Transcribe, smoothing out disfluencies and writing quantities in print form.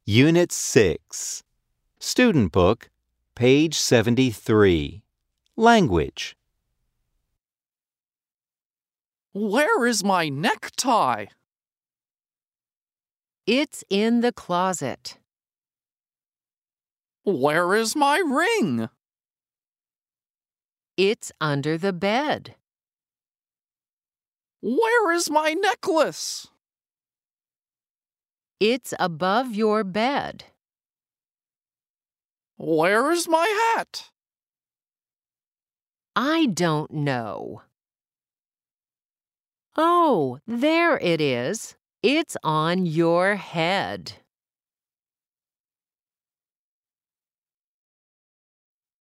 Unit 6. Student Book, page 73. Language. Where is my necktie? It's in the closet. Where is my ring? It's under the bed. Where is my necklace? It's above your bed. Where is my hat? I don't know. Oh, there it is. It's on your head.